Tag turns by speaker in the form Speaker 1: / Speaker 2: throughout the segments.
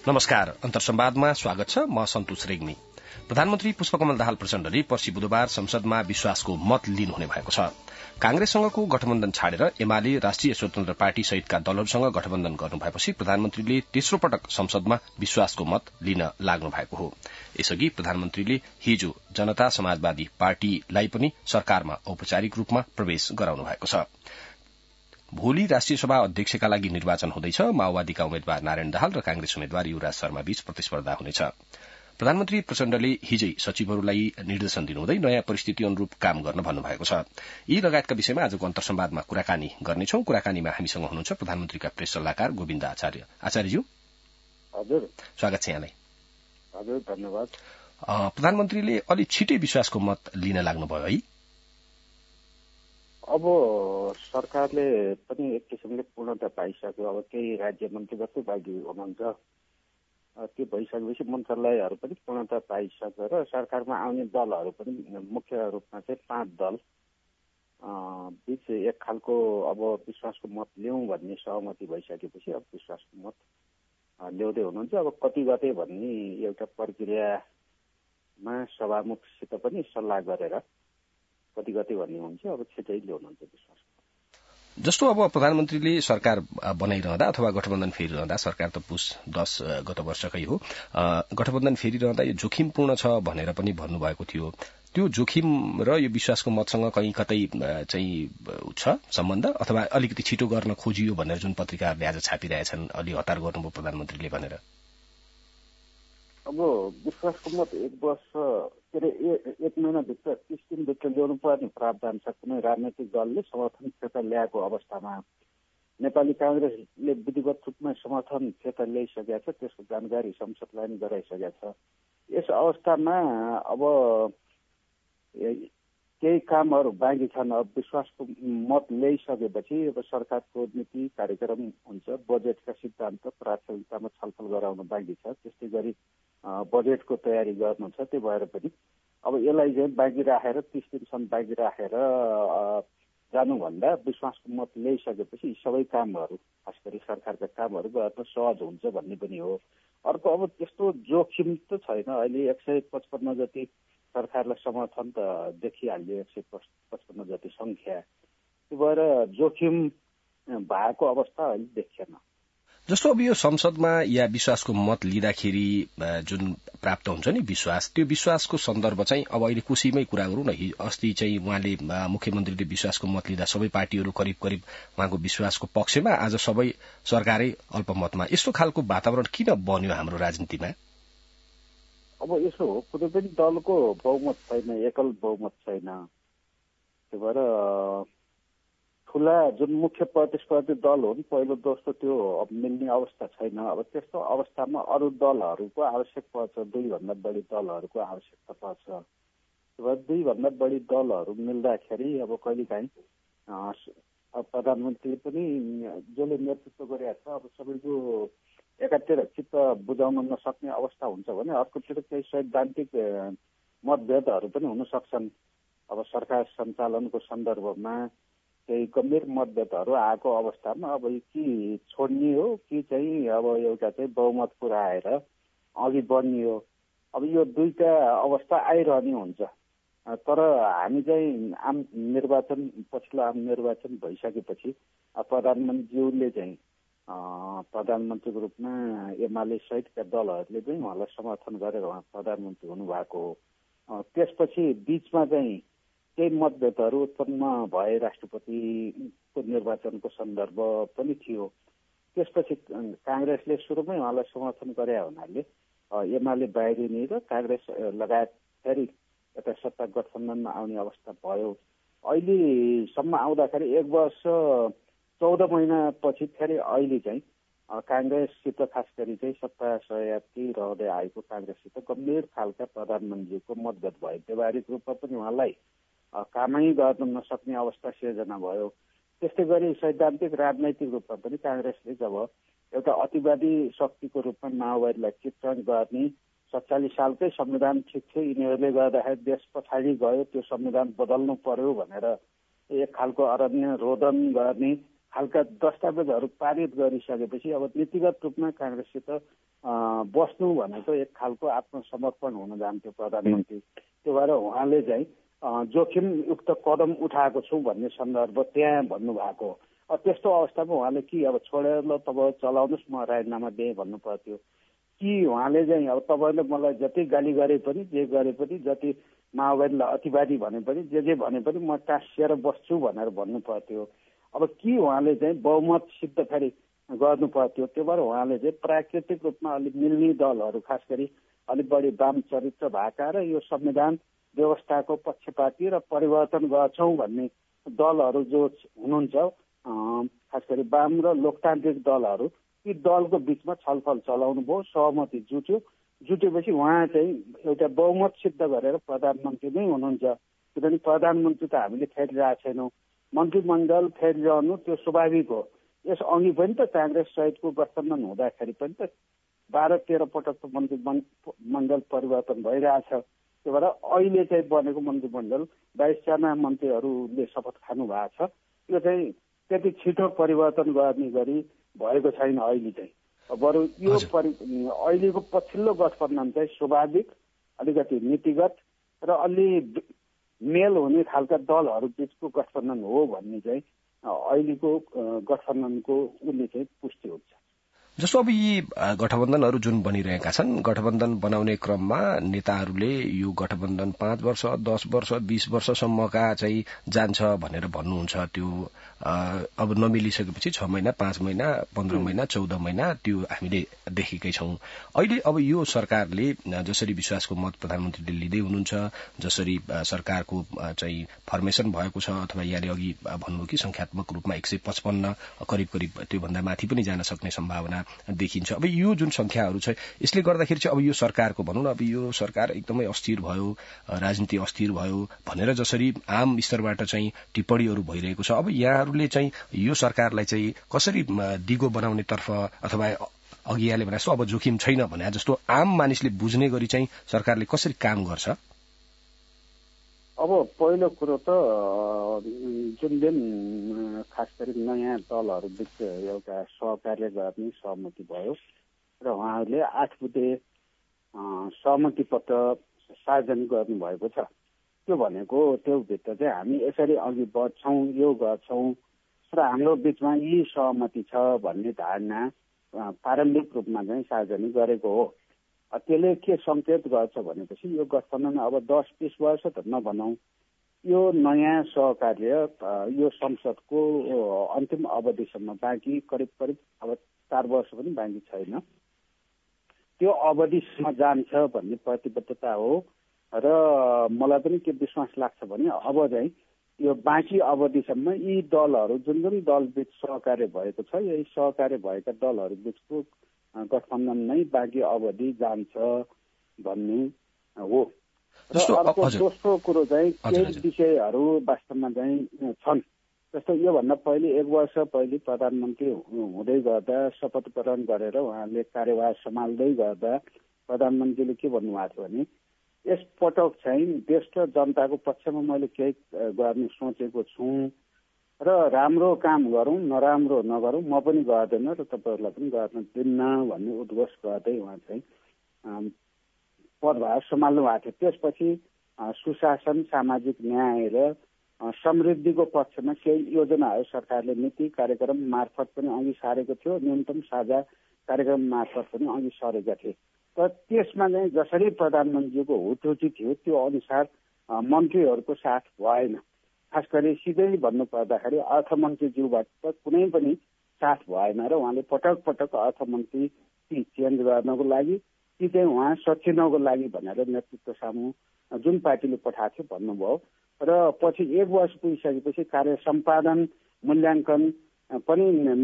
Speaker 1: नमस्कार, अन्तर्संवादमा स्वागत छ। म सन्तोष रेग्मी। प्रधानमन्त्री पुष्पकमल दाहाल प्रचण्डले पर्सि बुधबार संसदमा विश्वासको मत लिनुहुने भएको छ। कांग्रेससँगको गठबन्धन छाडेर एमाले राष्ट्रिय स्वतन्त्र पार्टी सहितका दलहरूसँग गठबन्धन गर्नु भएपछि प्रधानमन्त्रीले तेस्रो पटक संसदमा विश्वासको मत लिन लाग्नु भएको हो। यसअघि प्रधानमन्त्रीले हिजो जनता समाजवादी पार्टीलाई पनि सरकारमा औपचारिक रूपमा प्रवेश गराउनु भएको छ। भोलि राष्ट्रिय सभा अध्यक्षका लागि निर्वाचन हुँदैछ। माओवादीका उम्मेद्वार नारायण दाहाल र कांग्रेस उम्मेद्वार युवराज शर्मा बीच प्रतिस्पर्धा हुनेछ। प्रधानमन्त्री प्रचण्डले हिजै सचिवहरूलाई निर्देशन दिनुहुँदै नयाँ परिस्थिति अनुरूप काम गर्न भन्नुभएको छ। यी लगायतका विषयमा आजको अन्तर्संवादमा कुराकानी गर्नेछौं। कुराकानीमा हामीसँग हुनुहुन्छ प्रधानमन्त्रीका प्रेस सल्लाहकार गोविन्द आचार्य। आचार्यज्यू, हजुर स्वागत छ यहाँलाई।
Speaker 2: हजुर, धन्यवाद।
Speaker 1: प्रधानमन्त्रीले अलि छिटै विश्वासको मत लिन लाग्नुभयो है?
Speaker 2: अब सरकारले पनि एक किसिमले पूर्णता पाइसक्यो। अब केही राज्य मन्त्री मात्रै बाँकी हुनुहुन्छ। त्यो भइसकेपछि मन्त्रालयहरू पनि पूर्णता पाइसक्यो र सरकारमा आउने दलहरू पनि मुख्य रूपमा चाहिँ 5 दल बीच एक खालको अब विश्वासको मत ल्याउँ भन्ने सहमति भइसकेपछि अब विश्वासको मत ल्याउँदै हुनुहुन्छ। अब कति गते भन्ने एउटा प्रक्रियामा सभामुखसित पनि सल्लाह गरेर कति गते भन्ने हुन्छ। अब छिटै ल्याउनुहुन्छ विश्वास।
Speaker 1: जस्तो अब प्रधानमन्त्रीले सरकार बनाइरहँदा अथवा गठबन्धन फेरिरहँदा, सरकार त पुस 10 गत वर्षकै हो, गठबन्धन फेरिरहँदा यो जोखिमपूर्ण छ भनेर पनि भन्नुभएको थियो। त्यो जोखिम र यो विश्वासको मतसँग कहीँ कतै चाहिँ छ सम्बन्ध, अथवा अलिकति छिटो गर्न खोजियो भनेर जुन पत्रिकाहरूले आज छापिरहेछन्, अलि हतार गर्नुभयो प्रधानमन्त्रीले भनेर?
Speaker 2: अब विश्वासको मत एक वर्ष के अरे एक महिनाभित्र 30 दिनभित्र ल्याउनु पर्ने प्रावधान छ। कुनै राजनैतिक दलले समर्थन फिर्ता ल्याएको अवस्थामा नेपाली कांग्रेसले विधिवत रूपमा समर्थन फिर्ता ल्याइसकेका छ। त्यसको जानकारी संसदलाई पनि गराइसकेका छ। यस अवस्थामा अब केही कामहरू बाँकी छन्। अब विश्वासको मत ल्याइसकेपछि अब सरकारको नीति कार्यक्रम हुन्छ, बजेटका सिद्धान्त प्राथमिकतामा छलफल गराउन बाँकी छ। त्यस्तै गरी बजेटको तयारी गर्नु छ। त्यो भएर पनि अब यसलाई चाहिँ बाँकी राखेर 30 दिनसम्म बाँकी राखेर जानुभन्दा विश्वासको मत ल्याइसकेपछि सबै कामहरू, खास गरी सरकारका कामहरू गर्न सहज हुन्छ भन्ने पनि हो। अर्को, अब त्यस्तो जोखिम त छैन। अहिले 155 जति सरकारलाई समर्थन त देखिहाल्यो, 155 जति संख्या। त्यो भएर जोखिम भएको अवस्था अहिले देखिएन।
Speaker 1: जस्तो अब यो संसदमा या विश्वासको मत लिँदाखेरि जुन प्राप्त हुन्छ नि विश्वास, त्यो विश्वासको सन्दर्भ चाहिँ अब अहिले कुशीमै कुरा गरौँ न। अस्ति चाहिँ उहाँले मुख्यमन्त्रीले विश्वासको मत लिँदा सबै पार्टीहरू करिब करिब उहाँको विश्वासको पक्षमा, आज सबै सरकारै अल्पमतमा। यस्तो खालको वातावरण किन बन्यो हाम्रो राजनीतिमा?
Speaker 2: अब यसो हो, कुनै पनि दलको बहुमत छैन, एकल बहुमत छैन। त्यो भएर ठुला जुन मुख्य प्रतिस्पर्धी दल हुन्, पहिलो दोस्रो त्यो अब मिल्ने अवस्था छैन। अब त्यस्तो अवस्थामा अरू दलहरूको आवश्यक पर्छ, 2 भन्दा बढी दलहरूको आवश्यकता पर्छ। त्यो भएर 2 भन्दा बढी दलहरू मिल्दाखेरि अब कहिलेकाहीँ प्रधानमन्त्रीले पनि जसले नेतृत्व गरेका छ, अब सबैको एकातिर चित्त बुझाउन नसक्ने अवस्था हुन्छ भने अर्कोतिर केही सैद्धान्तिक मतभेदहरू पनि हुन सक्छन्। अब सरकार सञ्चालनको सन्दर्भमा केही गम्भीर मतभेदहरू आएको अवस्थामा अब कि छोड्ने हो कि चाहिँ अब एउटा चाहिँ बहुमत पुर्याएर अघि बढ्ने हो। अब यो दुईटा अवस्था आइरहने हुन्छ। तर हामी चाहिँ पछिल्लो आम निर्वाचन भइसकेपछि प्रधानमन्त्रीज्यूले चाहिँ प्रधानमन्त्रीको रूपमा एमाले सहितका दलहरूले चाहिँ उहाँलाई समर्थन गरेर उहाँ प्रधानमन्त्री हुनुभएको हो। त्यसपछि बीचमा चाहिँ केही मतभेदहरू उत्पन्न भए, राष्ट्रपतिको निर्वाचनको सन्दर्भ पनि थियो। त्यसपछि कांग्रेसले सुरुमै उहाँलाई समर्थन गरे हुनाले एमाले बाहिरिने र कांग्रेस लगायत फेरि एउटा सत्ता गठबन्धनमा आउने अवस्था भयो। अहिलेसम्म आउँदाखेरि 1 वर्ष 14 महिनापछि फेरि अहिले चाहिँ कांग्रेससित, खास गरी चाहिँ सत्ता सहयात्री रहँदै आएको कांग्रेससित गम्भीर खालका प्रधानमन्त्रीको मतभेद भयो। व्यवहारिक रूपमा पनि उहाँलाई कामै गर्न नसक्ने अवस्था सिर्जना भयो। त्यस्तै गरी सैद्धान्तिक राजनैतिक रूपमा पनि कांग्रेसले जब एउटा अतिवादी शक्तिको रूपमा माओवादीलाई चित्रण गर्ने, 47 सालकै संविधान ठिक थियो, यिनीहरूले गर्दाखेरि देश पछाडि गयो, त्यो संविधान बदल्नु पर्यो भनेर एक खालको अरण्य रोदन गर्ने खालका दस्तावेजहरू पारित गरिसकेपछि अब नीतिगत रूपमा काङ्ग्रेससित बस्नु भनेको एक खालको आत्मसमर्पण हुन जान्थ्यो प्रधानमन्त्री। त्यो भएर उहाँले चाहिँ जोखिमयुक्त कदम उठाएको छु भन्ने सन्दर्भ त्यहाँ भन्नुभएको। त्यस्तो अवस्थामा उहाँले कि अब छोडेर ल तपाईँ चलाउनुहोस् म राजीनामा दिएँ भन्नु पर्थ्यो कि उहाँले चाहिँ अब तपाईँले मलाई जति गाली गरे पनि जे गरे पनि जति माओवादीलाई अतिवादी भने पनि जे भने पनि म टाँसिएर बस्छु भनेर भन्नु पर्थ्यो। अब कि उहाँले चाहिँ बहुमत सिद्ध फेरि गर्नु पर्थ्यो। त्यो भएर उहाँले चाहिँ प्राकृतिक रूपमा अलिक मिल्ने दलहरू खास गरी अलिक बढी वाम चरित्र भएका र यो संविधान व्यवस्थाको पक्षपाती र परिवर्तन गर्छौँ भन्ने दलहरू जो हुनुहुन्छ खास गरी वाम र लोकतान्त्रिक दलहरू ती दलको बिचमा छलफल चलाउनु भयो। सहमति जुटेपछि उहाँ चाहिँ एउटा बहुमत सिद्ध गरेर प्रधानमन्त्री नै हुनुहुन्छ। किनभने प्रधानमन्त्री त हामीले फेरिरहेको छैनौँ, मन्त्रीमण्डल फेरिरहनु त्यो स्वाभाविक हो। यस अघि पनि त काङ्ग्रेस सहितको गठबन्धन हुँदाखेरि पनि त 12-13 पटक त मन्त्रीमण्डल परिवर्तन भइरहेछ। त्यो भएर अहिले चाहिँ बनेको मन्त्रीमण्डल 22 जना मन्त्रीहरूले शपथ खानु भएको छ। यो चाहिँ त्यति छिटो परिवर्तन गर्ने गरी भएको छैन अहिले चाहिँ। बरु यो अहिलेको पछिल्लो गठबन्धन चाहिँ स्वाभाविक अलिकति नीतिगत र अलि मेल हुने खालका दलहरू बिचको गठबन्धन हो भन्ने चाहिँ अहिलेको गठबन्धनको उसले चाहिँ पुष्टि हुन्छ।
Speaker 1: जस्तो अब यी गठबन्धनहरू जुन बनिरहेका छन्, गठबन्धन बनाउने क्रममा नेताहरूले यो गठबन्धन 5 वर्ष 10 वर्ष 20 वर्षसम्मका चाहिँ जान्छ भनेर भन्नुहुन्छ। त्यो अब नमिलिसकेपछि 6 महिना 5 महिना 15 महिना 14 महिना त्यो हामीले देखेकै छौं। अहिले अब यो सरकारले जसरी विश्वासको मत प्रधानमन्त्रीले लिँदै हुनुहुन्छ, जसरी सरकारको चाहिँ फर्मेसन भएको छ अथवा यहाँले अघि भन्नुभयो कि संख्यात्मक रूपमा 155 करिब त्योभन्दा माथि पनि जान सक्ने सम्भावना देखिन्छ। अब यो जुन संख्याहरू छ यसले गर्दाखेरि चाहिँ अब यो सरकारको भनौँ न अब यो सरकार एकदमै अस्थिर भयो, राजनीति अस्थिर भयो भनेर जसरी आम स्तरबाट चाहिँ टिप्पणीहरू भइरहेको छ, अब यहाँहरूले चाहिँ यो सरकारलाई चाहिँ कसरी दिगो बनाउने तर्फ अथवा अघि यहाँले भने जस्तो अब जोखिम छैन भने जस्तो आम मानिसले बुझ्ने गरी चाहिँ सरकारले कसरी काम गर्छ?
Speaker 2: अब पहिलो कुरो त जुन दिन खास गरी नयाँ दलहरू बिच एउटा सहकार्य गर्ने सहमति भयो र उहाँहरूले 8 बुँदे सहमति पत्र सार्वजनिक गर्नुभएको छ। त्यो भनेको त्यो भित्र चाहिँ हामी यसरी अघि बढ्छौँ, यो गर्छौँ र हाम्रो बिचमा यी सहमति छ भन्ने धारणा प्रारम्भिक रूपमा चाहिँ सार्वजनिक गरेको हो। त्यसले के संकेत गर्छ भनेपछि यो गठबन्धन अब 10-20 वर्ष त नभनौँ, यो नयाँ सहकार्य यो संसदको अन्तिम अवधिसम्म बाँकी करिब अब 4 वर्ष पनि बाँकी छैन, त्यो अवधिसम्म जान्छ भन्ने प्रतिबद्धता हो। र मलाई पनि के विश्वास लाग्छ भने अब चाहिँ यो बाँकी अवधिसम्म यी दलहरू जुन दलबीच सहकार्य भएको छ, यही सहकार्य भएका दलहरू बिचको गठबन्धन नै बाँकी अवधि जान्छ भन्ने हो। र अर्को दोस्रो कुरो चाहिँ केही विषयहरू वास्तवमा चाहिँ छन्। जस्तो योभन्दा पहिले 1 वर्ष पहिले प्रधानमन्त्री हुँदै गर्दा शपथ ग्रहण गरेर उहाँले कार्यभार सम्हाल्दै गर्दा प्रधानमन्त्रीले के भन्नुभएको थियो भने यस पटक चाहिँ देश र जनताको पक्षमा मैले केही गर्ने सोचेको छु र राम्रो काम गरौँ नराम्रो नगरौँ म पनि गर्दैन र तपाईँहरूलाई पनि गर्न दिन्न भन्ने उद्घोष गर्दै उहाँ चाहिँ पदभार सम्हाल्नु भएको थियो। त्यसपछि सुशासन, सामाजिक न्याय र समृद्धिको पक्षमा केही योजनाहरू सरकारले नीति कार्यक्रम मार्फत पनि अघि सारेको थियो, न्यूनतम साझा कार्यक्रम मार्फत पनि अघि सरेका थिए। तर त्यसमा चाहिँ जसरी प्रधानमन्त्रीको हुटहुटी थियो त्यो अनुसार मन्त्रीहरूको साथ भएन। खास गरी सिधै भन्नुपर्दाखेरि अर्थमन्त्रीज्यूबाट त कुनै पनि साथ भएन र उहाँले पटक पटक अर्थमन्त्री चेन्ज गर्नको लागि कि चाहिँ उहाँ सचिनको लागि भनेर नेतृत्व सामु जुन पार्टीले पठाएको थियो भन्नुभयो र पछि 1 वर्ष पुगिसकेपछि कार्य सम्पादन मूल्याङ्कन पनि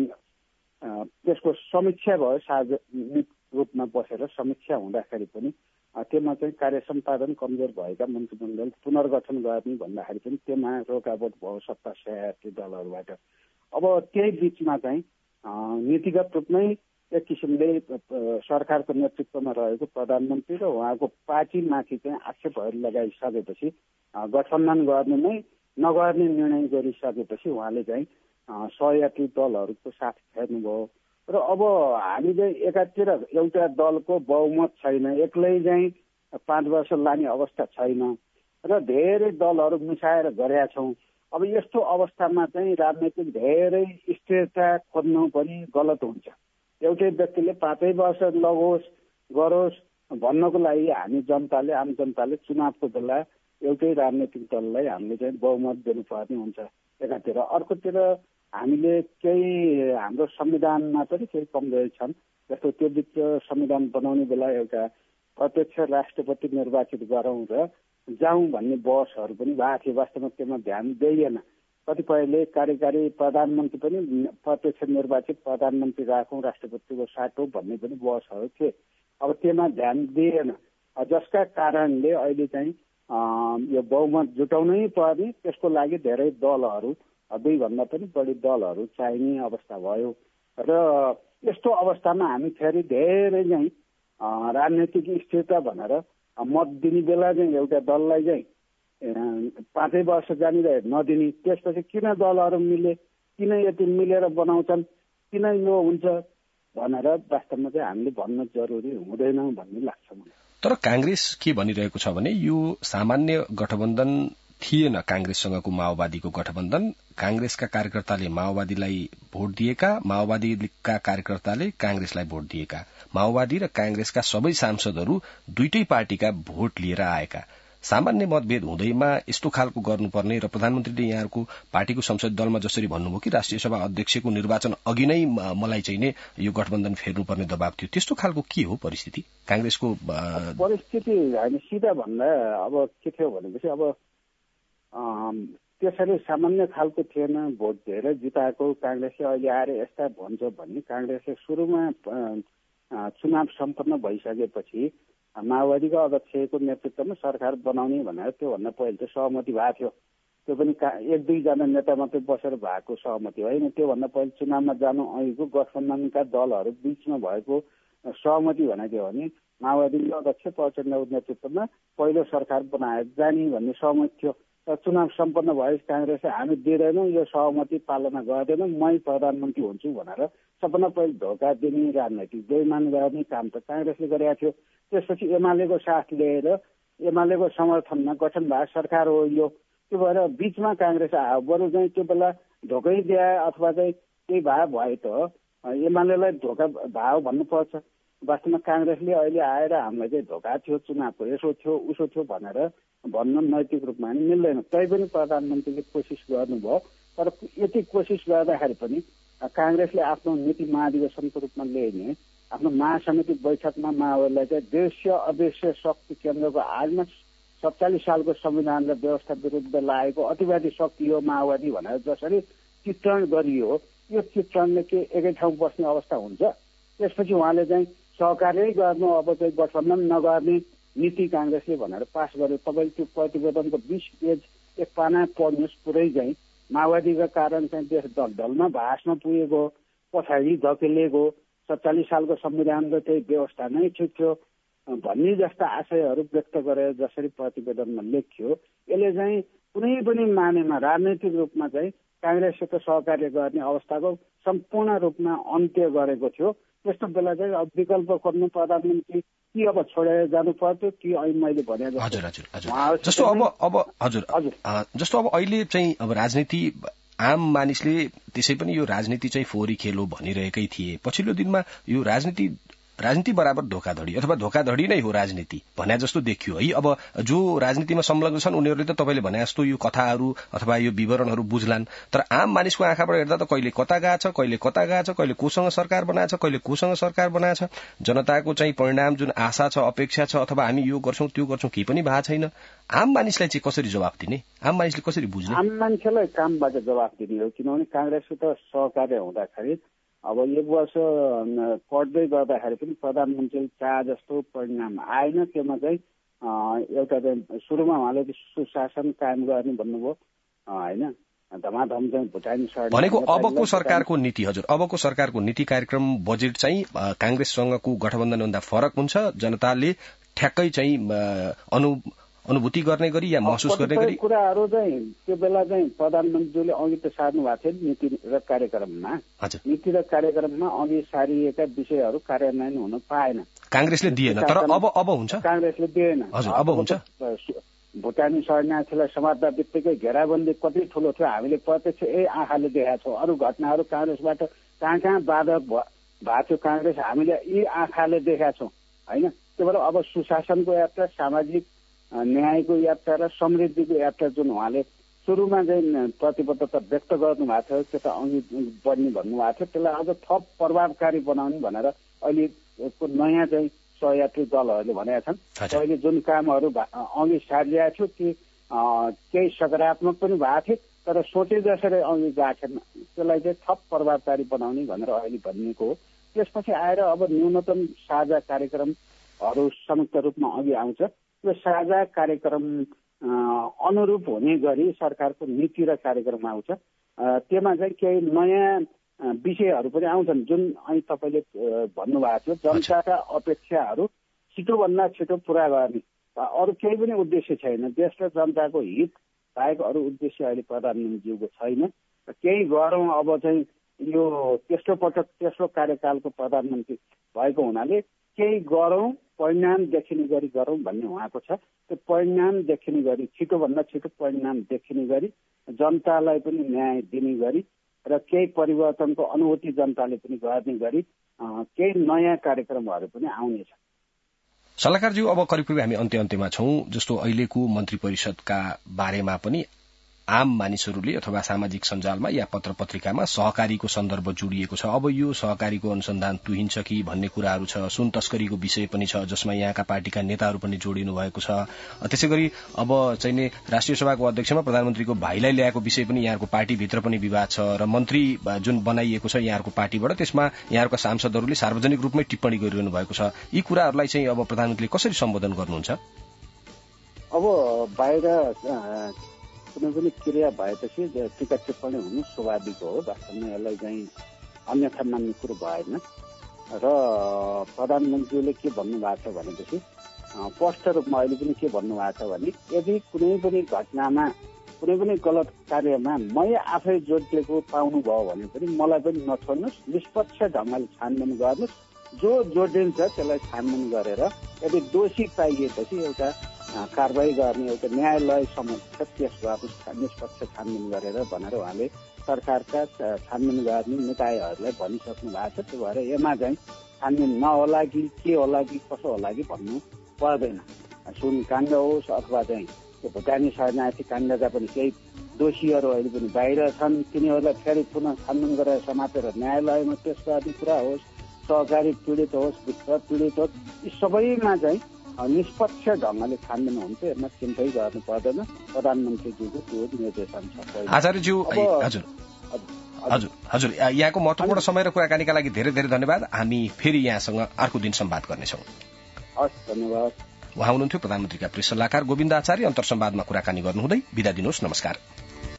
Speaker 2: त्यसको समीक्षा भयो। सार्वजनिक रूपमा बसेर समीक्षा हुँदाखेरि पनि त्यसमा चाहिँ कार्य सम्पादन कमजोर भएका मन्त्रीमण्डल पुनर्गठन गर्ने भन्दाखेरि पनि त्यसमा रोकावट भयो सत्ता सहायता दलहरूबाट। अब त्यही बिचमा चाहिँ नीतिगत रूपमै एक किसिमले सरकारको नेतृत्वमा रहेको प्रधानमन्त्री र उहाँको पार्टीमाथि चाहिँ आक्षेपहरू लगाइसकेपछि गठबन्धन गर्ने नै नगर्ने निर्णय गरिसकेपछि उहाँले चाहिँ सहयात्री दलहरूको साथ फेर्नुभयो र अब हामी चाहिँ एकातिर एउटा दलको बहुमत छैन, एक्लै चाहिँ 5 वर्ष लाने अवस्था छैन र धेरै दलहरू मिसाएर गरेका छौँ। अब यस्तो अवस्थामा चाहिँ राजनीतिक धेरै स्थिरता खोज्नु पनि गलत हुन्छ। एउटै व्यक्तिले 5 वर्ष लगोस् गरोस् भन्नको लागि हामी जनताले, आम जनताले चुनावको बेला एउटै राजनीतिक दललाई हामीले चाहिँ बहुमत दिनुपर्ने हुन्छ एकातिर। अर्कोतिर हामीले केही हाम्रो संविधानमा पनि केही कमजोरी छन्, जस्तो त्यो बिच संविधान बनाउने बेला एउटा प्रत्यक्ष राष्ट्रपति निर्वाचित गरौँ र जाउँ भन्ने बहसहरू पनि भएको थियो। वास्तवमा त्यसमा ध्यान दिइएन। कतिपयले कार्यकारी प्रधानमन्त्री पनि प्रत्यक्ष निर्वाचित प्रधानमन्त्री राखौँ, राष्ट्रपतिको साटो भन्ने पनि बहसहरू थिए। अब त्यसमा ध्यान दिएन, जसका कारणले अहिले चाहिँ यो बहुमत जुटाउनै पर्ने, त्यसको लागि धेरै दलहरू, 2 भन्दा पनि बढी दलहरू चाहिने अवस्था भयो। र यस्तो अवस्थामा हामी फेरि धेरै चाहिँ राजनैतिक स्थिरता भनेर मत दिने बेला चाहिँ एउटा दललाई चाहिँ 5 वर्ष जाने नदिने, त्यसपछि किन दलहरू मिले, किन यति मिलेर बनाउँछन्, किन यो हुन्छ भनेर वास्तवमा चाहिँ हामीले भन्न जरुरी हुँदैन भन्ने लाग्छ मलाई।
Speaker 1: तर कांग्रेस के भनिरहेको छ भने यो सामान्य गठबन्धन थिएन, कांग्रेससँगको माओवादीको गठबन्धन। कांग्रेसका कार्यकर्ताले माओवादीलाई भोट दिएका, माओवादीका कार्यकर्ताले कांग्रेसलाई भोट दिएका, माओवादी र कांग्रेसका सबै सांसदहरू दुईटै पार्टीका भोट लिएर आएका। सामान्य मतभेद हुँदैमा यस्तो खालको गर्नुपर्ने र प्रधानमन्त्रीले यहाँको पार्टीको संसदीय दलमा जसरी भन्नुभयो कि राष्ट्रिय सभा अध्यक्षको निर्वाचन अघि नै मलाई चाहिँ नै यो गठबन्धन फेर्नुपर्ने दबाव थियो, त्यस्तो खालको के हो परिस्थिति कांग्रेसको?
Speaker 2: परिस्थिति होइन, सिधा भन्दा अब के थियो भनेपछि अब त्यसरी सामान्य खालको थिएन। भोट धेरै जिताएको कांग्रेसले अहिले आएर यस्ता भन्छ भन्ने कांग्रेसले सुरुमा चुनाव सम्पन्न भइसकेपछि माओवादीको अध्यक्षको नेतृत्वमा सरकार बनाउने भनेर त्योभन्दा पहिले चाहिँ सहमति भएको थियो। त्यो पनि 1-2 जना नेता मात्रै बसेर भएको सहमति होइन। त्योभन्दा पहिले चुनावमा जानु अघिको गठबन्धनका दलहरू बीचमा भएको सहमति भनेको हो भने माओवादीको अध्यक्ष प्रचण्डको नेतृत्वमा पहिलो सरकार बनाएर जाने भन्ने सहमति थियो। र चुनाव सम्पन्न भएपछि कांग्रेसले हामी दिँदैनौँ, यो सहमति पालना गर्दैनौँ, मै प्रधानमन्त्री हुन्छु भनेर सबभन्दा पहिले धोका दिने, राजनैतिक बेइमान गर्ने काम त कांग्रेसले गरेको थियो। त्यसपछि एमालेको साथ लिएर एमालेको समर्थनमा गठन भएको सरकार हो यो। त्यो भएर बीचमा कांग्रेस आयो, बरु चाहिँ त्यो बेला धोकै दिए अथवा चाहिँ केही भए त एमालेलाई धोका भयो भन्नुपर्छ। वास्तवमा कांग्रेसले अहिले आएर हामीलाई चाहिँ धोका थियो, चुनावको यसो थियो उसो थियो भनेर भन्न नैतिक रूपमा नि मिल्दैन। तैपनि प्रधानमन्त्रीले कोसिस गर्नुभयो, तर यति कोसिस गर्दाखेरि पनि कांग्रेसले आफ्नो नीति महाधिवेशनको रूपमा ल्याइने आफ्नो महासमिति बैठकमा माओवादीलाई चाहिँ देशीय अदेशीय शक्ति केन्द्रको आजमा 47 सालको संविधान र व्यवस्था विरुद्ध लागेको अतिवादी शक्ति हो माओवादी भनेर जसरी चित्रण गरियो, यो चित्रणले के एकै ठाउँ बस्ने अवस्था हुन्छ? त्यसपछि उहाँले चाहिँ सहकार्य गर्नु, अब चाहिँ गठबन्धन नगर्ने नीति कांग्रेसले भनेर पास गर्यो। तपाईँले त्यो प्रतिवेदनको 20 पेज एक पाना पढ्नुहोस्, पुरै चाहिँ माओवादीका कारण चाहिँ देश दलदलमा भासमा पुगेको, पछाडि धकेलिएको, 47 सालको संविधान र त्यही व्यवस्था नै ठिक थियो भन्ने जस्ता आशयहरू व्यक्त गरेर जसरी प्रतिवेदनमा लेखियो, यसले चाहिँ कुनै पनि मानेमा राजनैतिक रूपमा चाहिँ कांग्रेससित सहकार्य गर्ने अवस्थाको सम्पूर्ण रूपमा अन्त्य गरेको थियो। त्यस्तो बेला चाहिँ अब विकल्प खोज्नु प्रधानमन्त्री कि अब छोडेर जानु पर्थ्यो कि अहिले मैले भने
Speaker 1: जस्तो अब अहिले चाहिँ अब राजनीति आम मानिसले त्यसै पनि यो राजनीति चाहिँ फोहोरी खेल हो भनिरहेकै थिए। पछिल्लो दिनमा यो राजनीति बराबर धोखाधडी अथवा धोखाधडी नै हो राजनीति भने जस्तो देखियो है। अब जो राजनीतिमा संलग्न छन् उनीहरूले त तपाईँले भने जस्तो यो कथाहरू अथवा यो विवरणहरू बुझ्लान्, तर आम मानिसको आँखाबाट हेर्दा त कहिले कता गएछ, कहिले कता गएछ, कहिले कोसँग सरकार बनाएछ, कहिले कोसँग सरकार बनाएछ, जनताको चाहिँ परिणाम जुन आशा छ, अपेक्षा छ, अथवा हामी यो गर्छौं त्यो गर्छौं केही पनि भएको छैन। आम मानिसलाई चाहिँ कसरी जवाफ दिने, आम मानिसले कसरी बुझ्ने?
Speaker 2: आम मान्छेलाई कामबाट जवाफ दिने हो, किनभने कांग्रेससित सहकार्य हुँदाखेरि अब 1 वर्ष पढ्दै गर्दाखेरि पनि प्रधानमन्त्रीले चाहे जस्तो परिणाम आएन। त्यसमा चाहिँ एउटा चाहिँ सुरुमा उहाँले सुशासन कायम गर्ने भन्नुभयो होइन, धमाधम चाहिँ भुटानी सडक
Speaker 1: भनेको अबको सरकारको नीति। हजुर, अबको सरकारको नीति कार्यक्रम बजेट चाहिँ कांग्रेससँगको गठबन्धनभन्दा फरक हुन्छ, जनताले ठ्याक्कै चाहिँ अनुभूति गर्ने गरी या महसुस गर्ने गरी
Speaker 2: कुराहरू चाहिँ त्यो बेला चाहिँ प्रधानमन्त्रीले अघि त सार्नु भएको थियो नीति र कार्यक्रममा। नीति र कार्यक्रममा अघि सारिएका विषयहरू कार्यान्वयन हुन पाएन।
Speaker 1: कांग्रेसले दिएन, तर अब हुन्छ।
Speaker 2: कांग्रेसले दिएन।
Speaker 1: हजुर, अब हुन्छ।
Speaker 2: भुटानी शरणार्थीलाई समात्दा बित्तिकै घेराबन्दी कति ठुलो थियो, हामीले प्रत्यक्ष आँखाले देखाएको छौँ। अरू घटनाहरू कांग्रेसबाट कहाँ कहाँ बाधक भएको थियो कांग्रेस हामीले यी आँखाले देखाएको छौँ होइन। त्यही भएर अब सुशासनको यात्रा, सामाजिक न्यायको यात्रा र समृद्धिको यात्रा जुन उहाँले सुरुमा चाहिँ प्रतिबद्धता व्यक्त गर्नुभएको थियो, त्यसलाई अघि बढ्ने भन्नुभएको थियो, त्यसलाई अझ थप प्रभावकारी बनाउने भनेर अहिलेको नयाँ चाहिँ सहयात्री दलहरूले भनेका छन्। अहिले जुन कामहरू अघि सारिरहेको थियो ती केही सकारात्मक पनि भएको थियो, तर सोचे जसरी अघि गएको छैन। त्यसलाई चाहिँ थप प्रभावकारी बनाउने भनेर अहिले भनिएको हो। त्यसपछि आएर अब न्यूनतम साझा कार्यक्रमहरू संयुक्त रूपमा अघि आउँछ। त्यो साझा कार्यक्रम अनुरूप हुने गरी सरकारको नीति र कार्यक्रम आउँछ। त्यसमा चाहिँ केही नयाँ विषयहरू पनि आउँछन् जुन अहिले तपाईँले भन्नुभएको थियो। जनताका अपेक्षाहरू छिटोभन्दा छिटो पुरा गर्ने अरू केही पनि उद्देश्य छैन। देश र जनताको हित बाहेक अरू उद्देश्य अहिले प्रधानमन्त्रीज्यूको छैन। केही गरौँ, अब चाहिँ यो तेस्रो पटक तेस्रो कार्यकालको प्रधानमन्त्री भएको हुनाले केही गरौँ, परिणाम देखिने गरी गरौँ भन्ने उहाँको छ। त्यो परिणाम देखिने गरी छिटोभन्दा छिटो परिणाम देखिने गरी जनतालाई पनि न्याय दिने गरी र केही परिवर्तनको अनुभूति जनताले पनि गर्ने गरी केही नयाँ कार्यक्रमहरू पनि आउनेछ।
Speaker 1: सल्लाहकारज्यू, अब करिब हामी अन्त्यमा छौं। जस्तो अहिलेको मन्त्री परिषदका बारेमा पनि आम मानिसहरूले अथवा सामाजिक सञ्जालमा या पत्र पत्रिकामा सहकारीको सन्दर्भ जोडिएको छ। अब यो सहकारीको अनुसन्धान तुहिन्छ कि भन्ने कुराहरू छ। सुन तस्करीको विषय पनि छ जसमा यहाँका पार्टीका नेताहरू पनि जोडिनु भएको छ। त्यसै गरी अब चाहिँ राष्ट्रिय सभाको अध्यक्षमा प्रधानमन्त्रीको भाइलाई ल्याएको विषय पनि यहाँको पार्टीभित्र पनि विवाद छ र मन्त्री जुन बनाइएको छ यहाँको पार्टीबाट त्यसमा यहाँका सांसदहरूले सार्वजनिक रूपमै टिप्पणी गरिरहनु भएको छ। यी कुराहरूलाई चाहिँ अब प्रधानमन्त्रीले कसरी सम्बोधन गर्नुहुन्छ?
Speaker 2: अब बाहिर कुनै पनि क्रिया भएपछि टीका टिप्पणी हुनु स्वाभाविक हो। वास्तवमा यसलाई चाहिँ अन्यथा मान्ने कुरो भएन। र प्रधानमन्त्रीले के भन्नुभएको छ भनेपछि स्पष्ट रूपमा अहिले पनि के भन्नुभएको छ भने यदि कुनै पनि घटनामा कुनै पनि गलत कार्यमा मै आफै जोडिएको पाउनुभयो भने पनि मलाई पनि नछोड्नुहोस्, निष्पक्ष ढङ्गले छानबिन गर्नुहोस्। जो जोडिन्छ त्यसलाई छानबिन गरेर यदि दोषी पाइएपछि एउटा कारबाही गर्ने एउटा न्यायालय समक्ष केस गर्नुहोस् निष्पक्ष छानबिन गरेर भनेर उहाँले सरकारका छानबिन गर्ने निकायहरूलाई भनिसक्नु भएको छ। त्यो भएर यसमा चाहिँ छानबिन नहोला कि के होला कि कसो होला कि भन्नु पर्दैन। सुन काण्ड होस् अथवा चाहिँ त्यो भुटानी शरणार्थी काण्डका पनि केही दोषीहरू अहिले पनि बाहिर छन्, तिनीहरूलाई फेरि पुनः छानबिन गरेर समातेर न्यायालयमा पेश गर्ने कुरा होस्, सहकारी पीडित होस्, वित्त पीडित होस्, यी सबैमा चाहिँ निष्पक्ष ढङ्गले छानबिन हुन्छ। यसमा चिन्तै गर्नु पर्दैन। प्रधानमन्त्रीज्यूको त्यो निर्देशन छ।
Speaker 1: आचार्यज्यू, हजुर यहाँको महत्वपूर्ण समय र कुराकानीका लागि धेरै धेरै धन्यवाद। हामी फेरि यहाँसँग अर्को दिन संवाद गर्नेछौँ।
Speaker 2: हस्, धन्यवाद।
Speaker 1: उहाँ हुनुहुन्थ्यो प्रधानमन्त्रीका प्रेस सल्लाहकार गोविन्द आचार्य। अन्तर्संवादमा कुराकानी गर्नुहुँदै बिदा दिनुहोस्। नमस्कार।